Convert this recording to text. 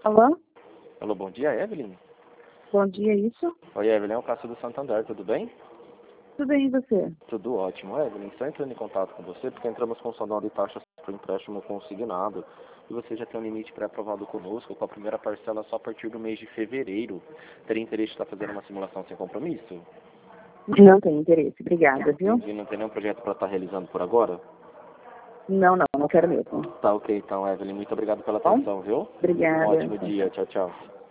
Alô? Alô, bom dia, Evelyn. Bom dia, isso? Oi, Evelyn, é o Cássio do Santander, tudo bem? Tudo bem, e você? Tudo ótimo, Evelyn. Só entrando em contato com você porque entramos com o sondão de taxas para empréstimo consignado e você já tem um limite pré-aprovado conosco com a primeira parcela só a partir do mês de fevereiro. Teria interesse de estar fazendo uma simulação sem compromisso? Não tenho interesse, obrigada, viu? Entendi, não tem nenhum projeto para estar realizando por agora? Não quero mesmo. Tá ok, então, Evelyn. Muito obrigado pela Bom? atenção, viu? Um Obrigada. ótimo dia. Tchau, tchau.